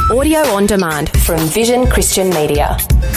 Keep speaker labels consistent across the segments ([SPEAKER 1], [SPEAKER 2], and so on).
[SPEAKER 1] Audio on demand from Vision Christian Media.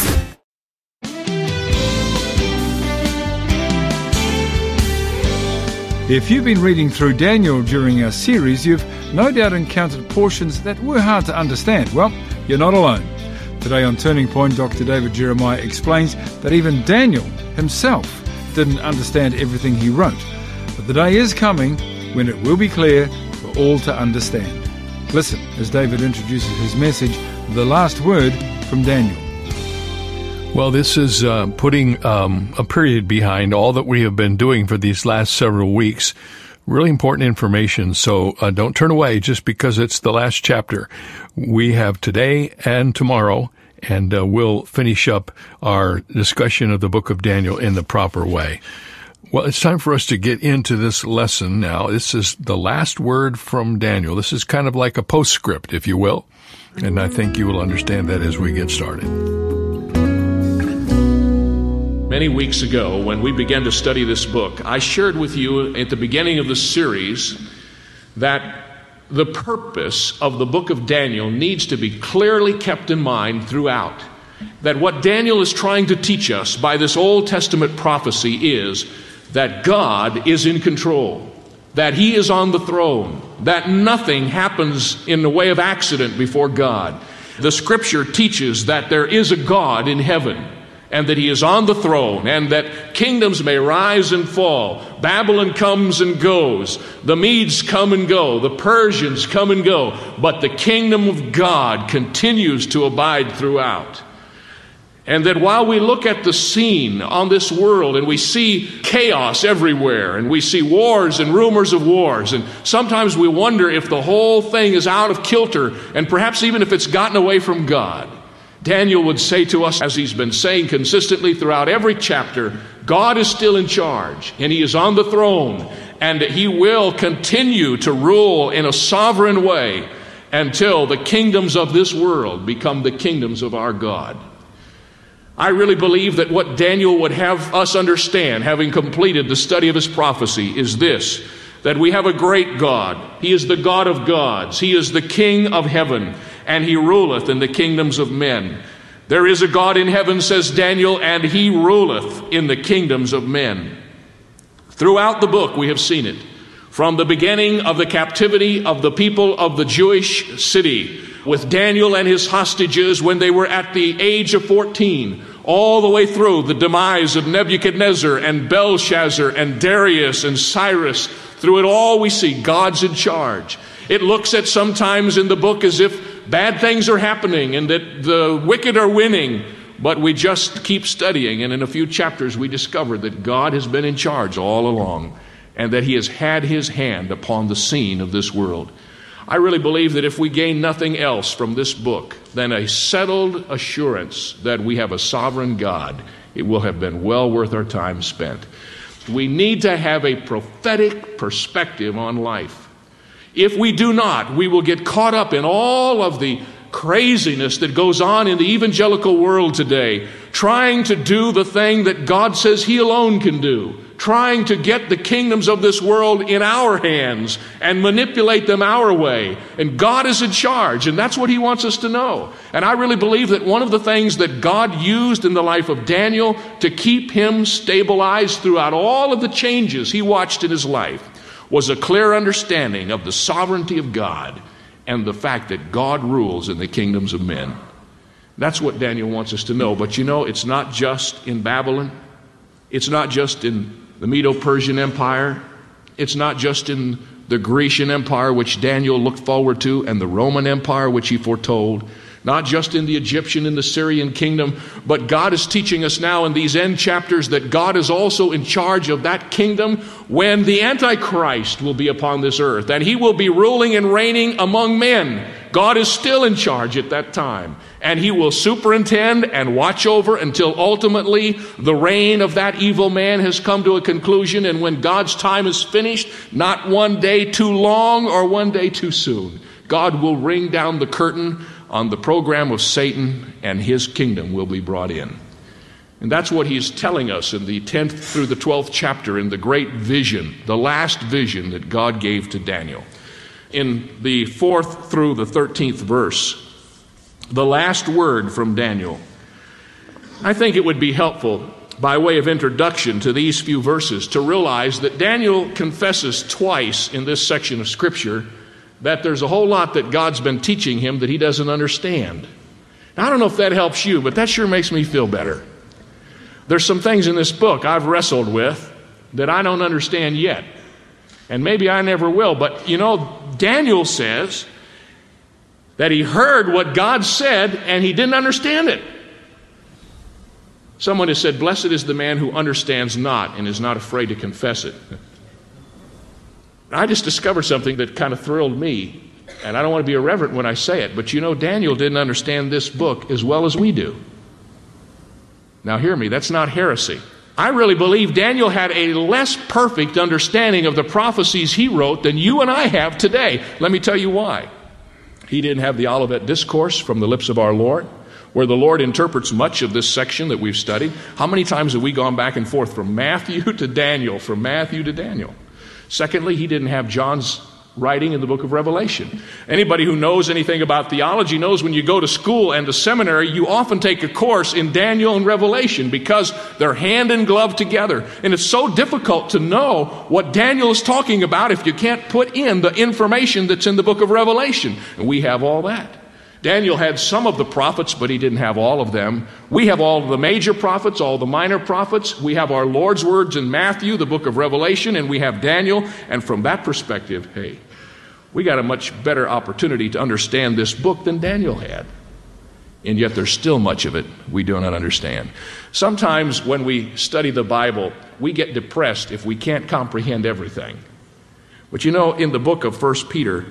[SPEAKER 2] If you've been reading through Daniel during our series, you've no doubt encountered portions that were hard to understand. Well, you're not alone. Today on Turning Point, Dr. David Jeremiah explains that even Daniel himself didn't understand everything he wrote. But the day is coming when it will be clear for all to understand. Listen as David introduces his message, The Last Word from Daniel.
[SPEAKER 3] Well, this is putting a period behind all that we have been doing for these last several weeks. Really important information, so don't turn away just because it's the last chapter. We have today and tomorrow, and we'll finish up our discussion of the book of Daniel in the proper way. Well, it's time for us to get into this lesson now. This is the last word from Daniel. This is kind of like a postscript, if you will, and I think you will understand that as we get started.
[SPEAKER 4] Many weeks ago, when we began to study this book, I shared with you at the beginning of the series that the purpose of the book of Daniel needs to be clearly kept in mind throughout. That what Daniel is trying to teach us by this Old Testament prophecy is that God is in control, that He is on the throne, that nothing happens in the way of accident before God. The Scripture teaches that there is a God in heaven, and that He is on the throne, and that kingdoms may rise and fall. Babylon comes and goes. The Medes come and go. The Persians come and go. But the kingdom of God continues to abide throughout. And that while we look at the scene on this world and we see chaos everywhere, and we see wars and rumors of wars, and sometimes we wonder if the whole thing is out of kilter, and perhaps even if it's gotten away from God, Daniel would say to us, as he's been saying consistently throughout every chapter, God is still in charge, and He is on the throne, and He will continue to rule in a sovereign way until the kingdoms of this world become the kingdoms of our God. I really believe that what Daniel would have us understand, having completed the study of his prophecy, is this: that we have a great God. He is the God of gods. He is the King of heaven, and He ruleth in the kingdoms of men. There is a God in heaven, says Daniel, and He ruleth in the kingdoms of men. Throughout the book we have seen it. From the beginning of the captivity of the people of the Jewish city, with Daniel and his hostages when they were at the age of 14, all the way through the demise of Nebuchadnezzar and Belshazzar and Darius and Cyrus. Through it all we see God's in charge. It looks at sometimes in the book as if bad things are happening and that the wicked are winning, but we just keep studying, and in a few chapters we discover that God has been in charge all along, and that He has had His hand upon the scene of this world. I really believe that if we gain nothing else from this book than a settled assurance that we have a sovereign God, it will have been well worth our time spent. We need to have a prophetic perspective on life. If we do not, we will get caught up in all of the craziness that goes on in the evangelical world today, trying to do the thing that God says He alone can do, trying to get the kingdoms of this world in our hands and manipulate them our way. And God is in charge, and that's what He wants us to know. And I really believe that one of the things that God used in the life of Daniel to keep him stabilized throughout all of the changes he watched in his life was a clear understanding of the sovereignty of God and the fact that God rules in the kingdoms of men. That's what Daniel wants us to know. But you know, it's not just in Babylon. It's not just in the Medo-Persian Empire. It's not just in the Grecian Empire, which Daniel looked forward to, and the Roman Empire, which he foretold. Not just in the Egyptian and the Syrian kingdom, but God is teaching us now in these end chapters that God is also in charge of that kingdom when the Antichrist will be upon this earth, and He will be ruling and reigning among men. God is still in charge at that time, and He will superintend and watch over until ultimately the reign of that evil man has come to a conclusion, and when God's time is finished, not one day too long or one day too soon, God will ring down the curtain on the program of Satan, and his kingdom will be brought in. And that's what He's telling us in the 10th through the 12th chapter in the great vision, the last vision that God gave to Daniel. In the 4th through the 13th verse, the last word from Daniel. I think it would be helpful, by way of introduction to these few verses, to realize that Daniel confesses twice in this section of Scripture that there's a whole lot that God's been teaching him that he doesn't understand. Now, I don't know if that helps you, but that sure makes me feel better. There's some things in this book I've wrestled with that I don't understand yet. And maybe I never will. But, Daniel says that he heard what God said and he didn't understand it. Someone has said, "Blessed is the man who understands not and is not afraid to confess it." I just discovered something that kind of thrilled me. And I don't want to be irreverent when I say it, but Daniel didn't understand this book as well as we do. Now hear me, that's not heresy. I really believe Daniel had a less perfect understanding of the prophecies he wrote than you and I have today. Let me tell you why. He didn't have the Olivet Discourse from the lips of our Lord, where the Lord interprets much of this section that we've studied. How many times have we gone back and forth from Matthew to Daniel, from Matthew to Daniel? Secondly, he didn't have John's writing in the book of Revelation. Anybody who knows anything about theology knows when you go to school and to seminary, you often take a course in Daniel and Revelation because they're hand in glove together. And it's so difficult to know what Daniel is talking about if you can't put in the information that's in the book of Revelation. And we have all that. Daniel had some of the prophets, but he didn't have all of them. We have all of the major prophets, all the minor prophets. We have our Lord's words in Matthew, the book of Revelation, and we have Daniel. And from that perspective, hey, we got a much better opportunity to understand this book than Daniel had. And yet there's still much of it we do not understand. Sometimes when we study the Bible, we get depressed if we can't comprehend everything. But in the book of 1 Peter,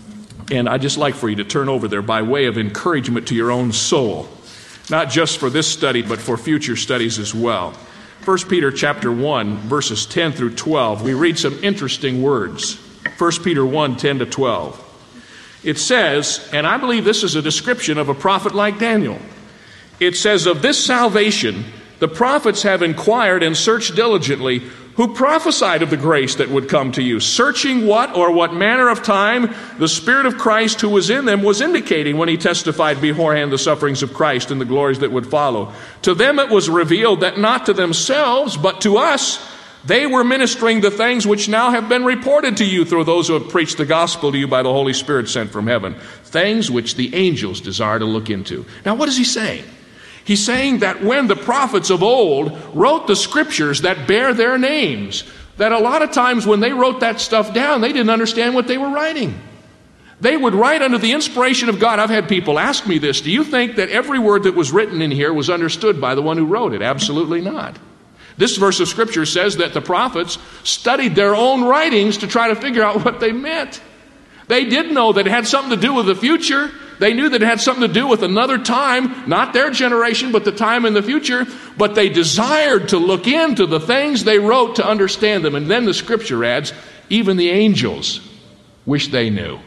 [SPEAKER 4] and I'd just like for you to turn over there by way of encouragement to your own soul, not just for this study, but for future studies as well. 1 Peter chapter 1, verses 10 through 12, we read some interesting words. 1 Peter 1, 10 to 12. It says, and I believe this is a description of a prophet like Daniel. It says, "Of this salvation the prophets have inquired and searched diligently, who prophesied of the grace that would come to you, searching what manner of time the Spirit of Christ who was in them was indicating when he testified beforehand the sufferings of Christ and the glories that would follow. To them it was revealed that not to themselves, but to us, they were ministering the things which now have been reported to you through those who have preached the gospel to you by the Holy Spirit sent from heaven, things which the angels desire to look into." Now what is he saying? He's saying that when the prophets of old wrote the scriptures that bear their names, that a lot of times when they wrote that stuff down, they didn't understand what they were writing. They would write under the inspiration of God. I've had people ask me this, do you think that every word that was written in here was understood by the one who wrote it? Absolutely not. This verse of Scripture says that the prophets studied their own writings to try to figure out what they meant. They did know that it had something to do with the future. They knew that it had something to do with another time, not their generation, but the time in the future. But they desired to look into the things they wrote to understand them. And then the Scripture adds, even the angels wish they knew.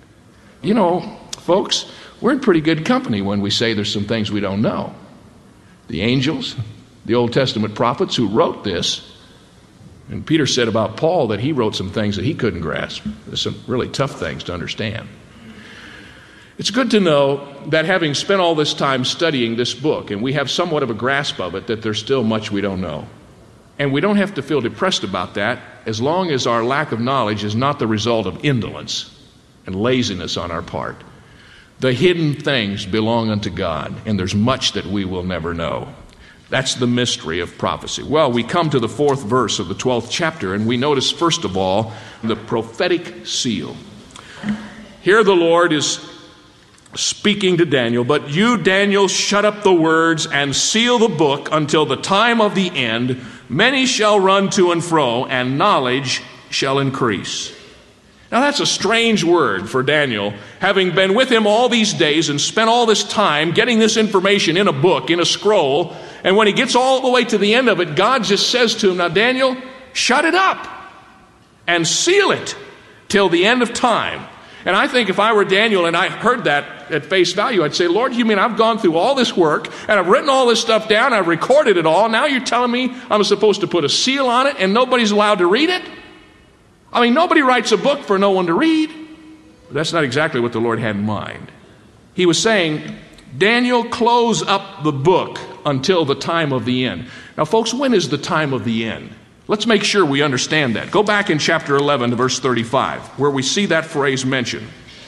[SPEAKER 4] Folks, we're in pretty good company when we say there's some things we don't know. The angels, the Old Testament prophets who wrote this, and Peter said about Paul that he wrote some things that he couldn't grasp. There's some really tough things to understand. It's good to know that having spent all this time studying this book, and we have somewhat of a grasp of it, that there's still much we don't know. And we don't have to feel depressed about that as long as our lack of knowledge is not the result of indolence and laziness on our part. The hidden things belong unto God, and there's much that we will never know. That's the mystery of prophecy. Well, we come to the 4th verse of the 12th chapter, and we notice, first of all, the prophetic seal. Here the Lord is speaking to Daniel, "But you, Daniel, shut up the words and seal the book until the time of the end. Many shall run to and fro, and knowledge shall increase." Now that's a strange word for Daniel, having been with him all these days and spent all this time getting this information in a book, in a scroll, and when he gets all the way to the end of it, God just says to him, "Now Daniel, shut it up and seal it till the end of time." And I think if I were Daniel and I heard that at face value, I'd say, "Lord, you mean I've gone through all this work and I've written all this stuff down, I've recorded it all, now you're telling me I'm supposed to put a seal on it and nobody's allowed to read it?" I mean, nobody writes a book for no one to read. But that's not exactly what the Lord had in mind. He was saying, Daniel, close up the book until the time of the end. Now, folks, when is the time of the end? Let's make sure we understand that. Go back in chapter 11 to verse 35, where we see that phrase mentioned.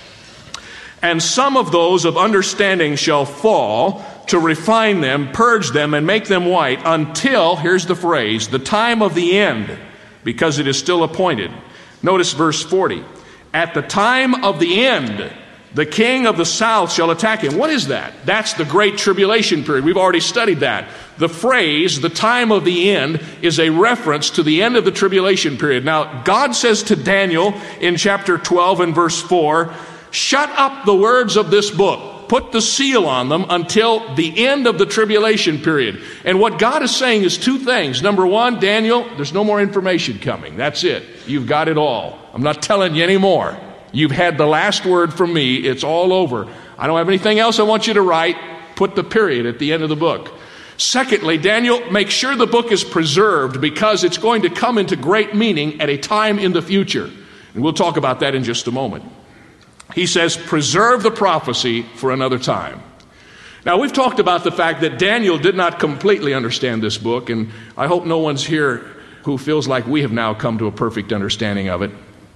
[SPEAKER 4] And some of those of understanding shall fall, to refine them, purge them, and make them white, until, here's the phrase, the time of the end, because it is still appointed. Notice verse 40. At the time of the end, the king of the south shall attack him. What is that? That's the great tribulation period. We've already studied that. The phrase, the time of the end, is a reference to the end of the tribulation period. Now, God says to Daniel in chapter 12 and verse 4, shut up the words of this book. Put the seal on them until the end of the tribulation period. And what God is saying is two things. Number one, Daniel, there's no more information coming. That's it. You've got it all. I'm not telling you anymore. You've had the last word from me. It's all over. I don't have anything else I want you to write. Put the period at the end of the book. Secondly, Daniel, make sure the book is preserved, because it's going to come into great meaning at a time in the future. And we'll talk about that in just a moment. He says, preserve the prophecy for another time. Now, we've talked about the fact that Daniel did not completely understand this book, and I hope no one's here who feels like we have now come to a perfect understanding of it.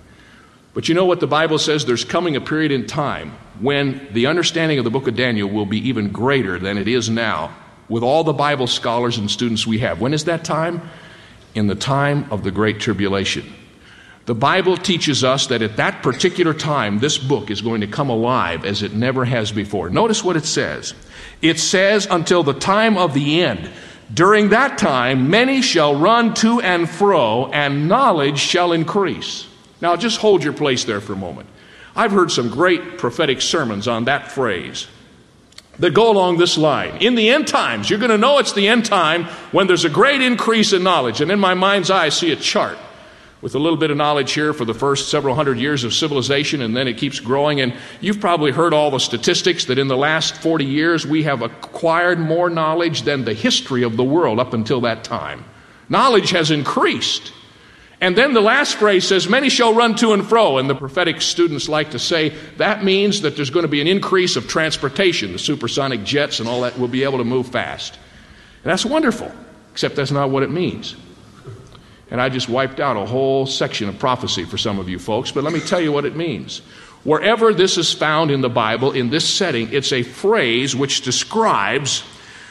[SPEAKER 4] But you know what the Bible says? There's coming a period in time when the understanding of the book of Daniel will be even greater than it is now, with all the Bible scholars and students we have. When is that time? In the time of the Great Tribulation. The Bible teaches us that at that particular time, this book is going to come alive as it never has before. Notice what it says. It says, until the time of the end. During that time, many shall run to and fro, and knowledge shall increase. Now, just hold your place there for a moment. I've heard some great prophetic sermons on that phrase that go along this line. In the end times, you're going to know it's the end time when there's a great increase in knowledge. And in my mind's eye, I see a chart with a little bit of knowledge here for the first several hundred years of civilization, and then it keeps growing. And you've probably heard all the statistics that in the last 40 years, we have acquired more knowledge than the history of the world up until that time. Knowledge has increased. And then the last phrase says, many shall run to and fro. And the prophetic students like to say that means that there's going to be an increase of transportation. The supersonic jets and all that will be able to move fast. And that's wonderful, except that's not what it means. And I just wiped out a whole section of prophecy for some of you folks, but let me tell you what it means. Wherever this is found in the Bible, in this setting, it's a phrase which describes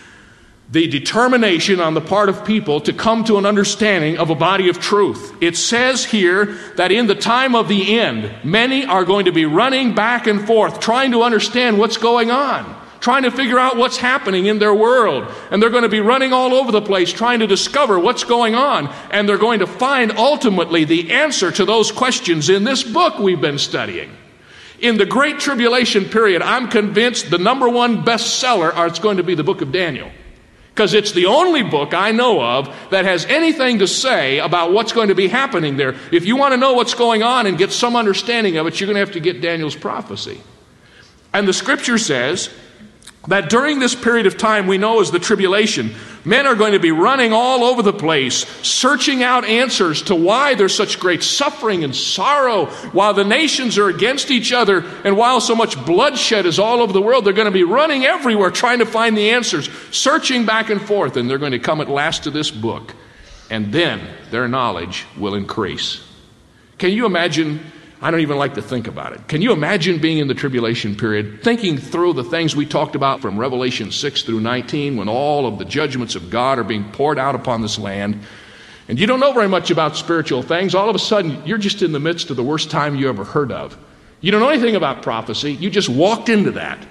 [SPEAKER 4] the determination on the part of people to come to an understanding of a body of truth. It says here that in the time of the end, many are going to be running back and forth, trying to understand what's going on, trying to figure out what's happening in their world. And they're going to be running all over the place trying to discover what's going on. And they're going to find ultimately the answer to those questions in this book we've been studying. In the Great Tribulation period, I'm convinced the number one bestseller is going to be the book of Daniel. Because it's the only book I know of that has anything to say about what's going to be happening there. If you want to know what's going on and get some understanding of it, you're going to have to get Daniel's prophecy. And the scripture says that during this period of time we know as the tribulation, men are going to be running all over the place, searching out answers to why there's such great suffering and sorrow, while the nations are against each other, and while so much bloodshed is all over the world. They're going to be running everywhere trying to find the answers, searching back and forth, and they're going to come at last to this book, and then their knowledge will increase. Can you imagine? I don't even like to think about it. Can you imagine being in the tribulation period, thinking through the things we talked about from Revelation 6 through 19, when all of the judgments of God are being poured out upon this land, and you don't know very much about spiritual things. All of a sudden, you're just in the midst of the worst time you ever heard of. You don't know anything about prophecy. You just walked into that.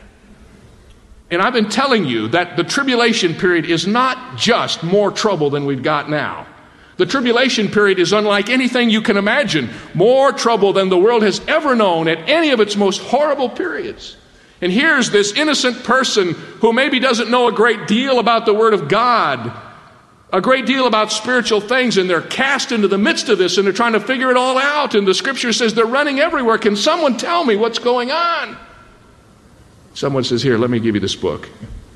[SPEAKER 4] And I've been telling you that the tribulation period is not just more trouble than we've got now. The tribulation period is unlike anything you can imagine. More trouble than the world has ever known at any of its most horrible periods. And here's this innocent person who maybe doesn't know a great deal about the Word of God, a great deal about spiritual things, and they're cast into the midst of this, and they're trying to figure it all out. And the scripture says they're running everywhere. Can someone tell me what's going on? Someone says, here, let me give you this book.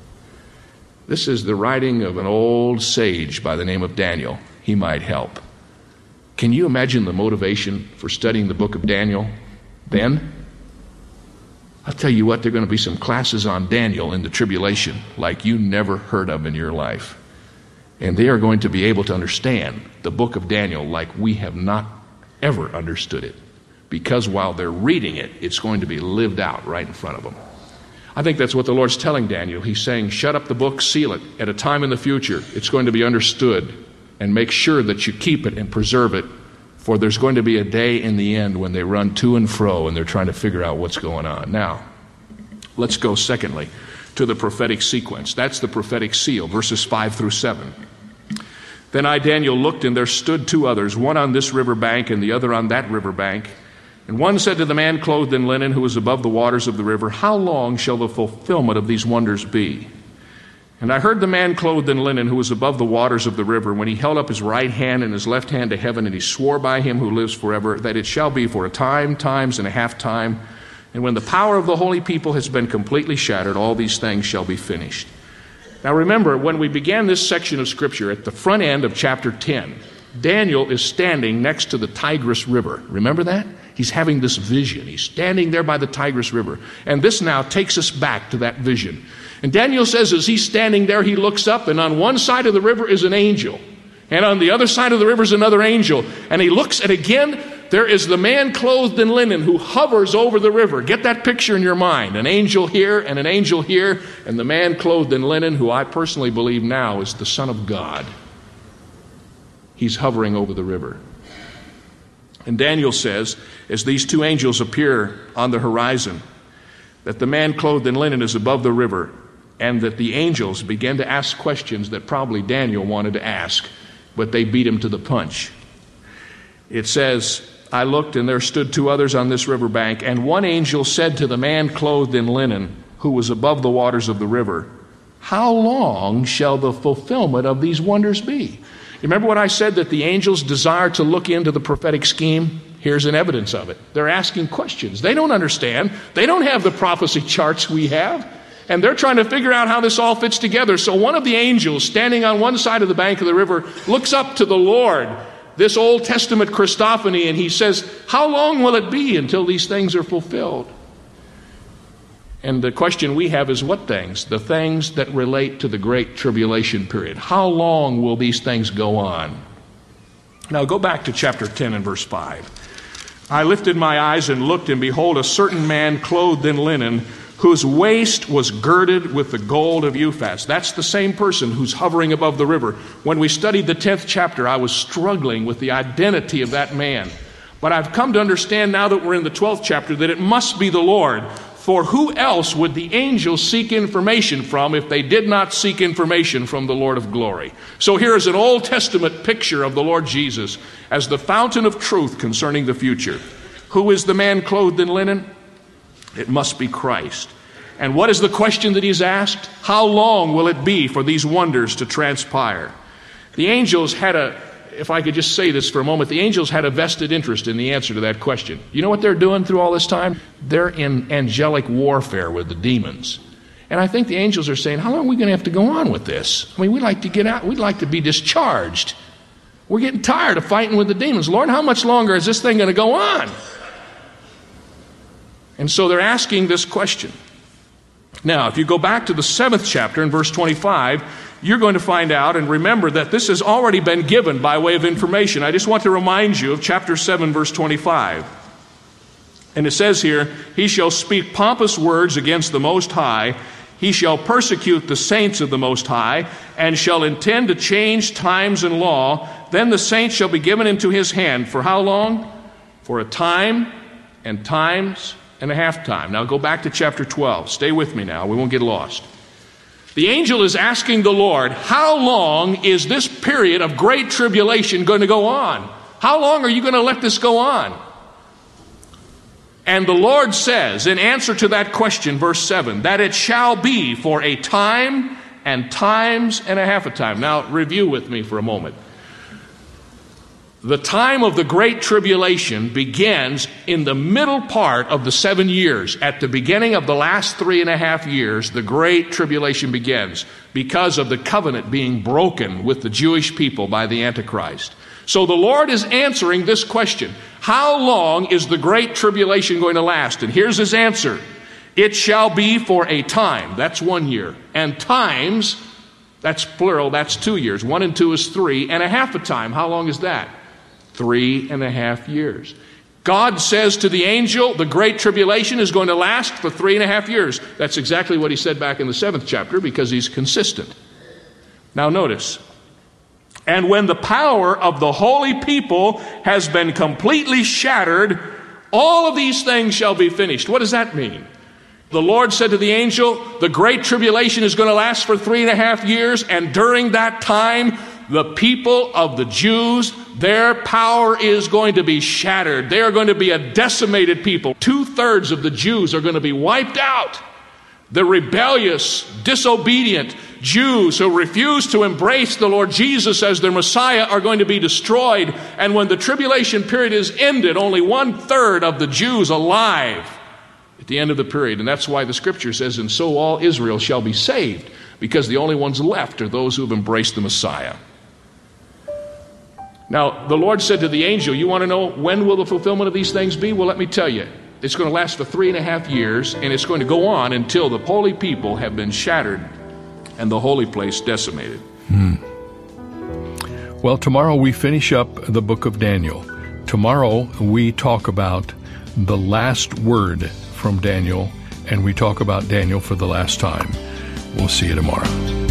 [SPEAKER 4] This is the writing of an old sage by the name of Daniel. He might help. Can you imagine the motivation for studying the book of Daniel then? I'll tell you what, there are going to be some classes on Daniel in the tribulation like you never heard of in your life. And they are going to be able to understand the book of Daniel like we have not ever understood it. Because while they're reading it, it's going to be lived out right in front of them. I think that's what the Lord's telling Daniel. He's saying, shut up the book, seal it. At a time in the future, it's going to be understood. And make sure that you keep it and preserve it. For there's going to be a day in the end when they run to and fro and they're trying to figure out what's going on. Now, let's go secondly to the prophetic sequence. That's the prophetic seal, verses 5 through 7. Then I, Daniel, looked, and there stood two others, one on this river bank and the other on that river bank. And one said to the man clothed in linen who was above the waters of the river, how long shall the fulfillment of these wonders be? And I heard the man clothed in linen who was above the waters of the river, when he held up his right hand and his left hand to heaven, and he swore by him who lives forever, that it shall be for a time, times, and a half time. And when the power of the holy people has been completely shattered, all these things shall be finished. Now remember, when we began this section of Scripture, at the front end of chapter 10, Daniel is standing next to the Tigris River. Remember that? He's having this vision. He's standing there by the Tigris River. And this now takes us back to that vision. And Daniel says as he's standing there, he looks up, and on one side of the river is an angel. And on the other side of the river is another angel. And he looks, and again, there is the man clothed in linen who hovers over the river. Get that picture in your mind. An angel here and an angel here, and the man clothed in linen, who I personally believe now is the Son of God. He's hovering over the river. And Daniel says, as these two angels appear on the horizon, that the man clothed in linen is above the river, and that the angels began to ask questions that probably Daniel wanted to ask, but they beat him to the punch. It says, I looked, and there stood two others on this river bank, and one angel said to the man clothed in linen, who was above the waters of the river, how long shall the fulfillment of these wonders be? You remember what I said, that the angels desire to look into the prophetic scheme? Here's an evidence of it. They're asking questions. They don't understand. They don't have the prophecy charts we have. And they're trying to figure out how this all fits together. So one of the angels standing on one side of the bank of the river looks up to the Lord, this Old Testament Christophany, and he says, how long will it be until these things are fulfilled? And the question we have is what things? The things that relate to the Great Tribulation period. How long will these things go on? Now go back to chapter 10 and verse 5. I lifted my eyes and looked, and behold, a certain man clothed in linen, whose waist was girded with the gold of Uphaz. That's the same person who's hovering above the river. When we studied the 10th chapter, I was struggling with the identity of that man. But I've come to understand now that we're in the 12th chapter that it must be the Lord. For who else would the angels seek information from if they did not seek information from the Lord of glory? So here is an Old Testament picture of the Lord Jesus as the fountain of truth concerning the future. Who is the man clothed in linen? It must be Christ. And what is the question that he's asked? How long will it be for these wonders to transpire? The angels had if I could just say this for a moment, the angels had a vested interest in the answer to that question. You know what they're doing through all this time? They're in angelic warfare with the demons. And I think the angels are saying, how long are we going to have to go on with this? I mean, we'd like to get out. We'd like to be discharged. We're getting tired of fighting with the demons. Lord, how much longer is this thing going to go on? And so they're asking this question. Now, if you go back to the 7th chapter in verse 25, you're going to find out and remember that this has already been given by way of information. I just want to remind you of chapter 7, verse 25. And it says here, he shall speak pompous words against the Most High. He shall persecute the saints of the Most High, and shall intend to change times and law. Then the saints shall be given into his hand. For how long? For a time and times and a half time. Now go back to chapter 12. Stay with me now. We won't get lost. The angel is asking the Lord, how long is this period of great tribulation going to go on? How long are you going to let this go on? And the Lord says, in answer to that question, verse 7, that it shall be for a time and times and a half a time. Now review with me for a moment. The time of the Great Tribulation begins in the middle part of the 7 years. At the beginning of the last 3.5 years, the Great Tribulation begins because of the covenant being broken with the Jewish people by the Antichrist. So the Lord is answering this question. How long is the Great Tribulation going to last? And here's his answer. It shall be for a time, that's 1 year, and times, that's plural, that's 2 years. 1 and 2 is 3, and a half a time. How long is that? 3.5 years. God says to the angel, the great tribulation is going to last for 3.5 years. That's exactly what he said back in the 7th chapter, because he's consistent. Now notice, and when the power of the holy people has been completely shattered, all of these things shall be finished. What does that mean? The Lord said to the angel, the great tribulation is going to last for 3.5 years, and during that time, the people of the Jews, their power is going to be shattered. They are going to be a decimated people. 2/3 of the Jews are going to be wiped out. The rebellious, disobedient Jews who refuse to embrace the Lord Jesus as their Messiah are going to be destroyed. And when the tribulation period is ended, only 1/3 of the Jews alive at the end of the period. And that's why the scripture says, and so all Israel shall be saved, because the only ones left are those who have embraced the Messiah. Now, the Lord said to the angel, you want to know when will the fulfillment of these things be? Well, let me tell you. It's going to last for 3.5 years, and it's going to go on until the holy people have been shattered and the holy place decimated.
[SPEAKER 3] Well, tomorrow we finish up the book of Daniel. Tomorrow we talk about the last word from Daniel, and we talk about Daniel for the last time. We'll see you tomorrow.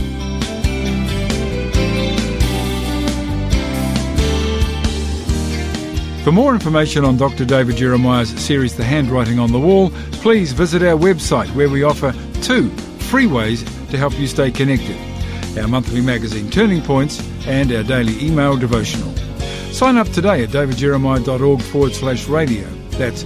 [SPEAKER 2] For more information on Dr. David Jeremiah's series, The Handwriting on the Wall, please visit our website, where we offer 2 free ways to help you stay connected: our monthly magazine Turning Points and our daily email devotional. Sign up today at davidjeremiah.org/radio. That's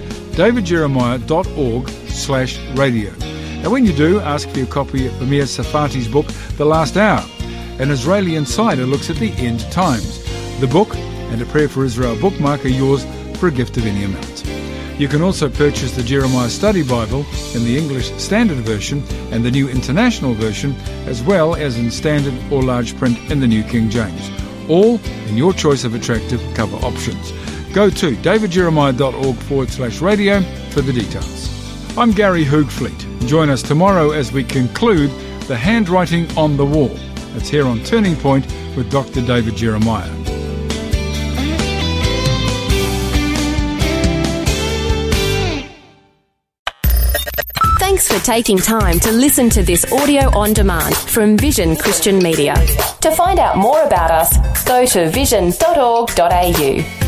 [SPEAKER 2] davidjeremiah.org/radio. And when you do, ask for your copy of Amir Safati's book, The Last Hour. An Israeli insider looks at the end times. The book and a Prayer for Israel bookmark are yours for a gift of any amount. You can also purchase the Jeremiah Study Bible in the English Standard Version and the New International Version, as well as in standard or large print in the New King James, all in your choice of attractive cover options. Go to davidjeremiah.org/radio for the details. I'm Gary Hoogfleet. Join us tomorrow as we conclude The Handwriting on the Wall. That's here on Turning Point with Dr. David Jeremiah.
[SPEAKER 1] Thanks for taking time to listen to this audio on demand from Vision Christian Media. To find out more about us, go to vision.org.au.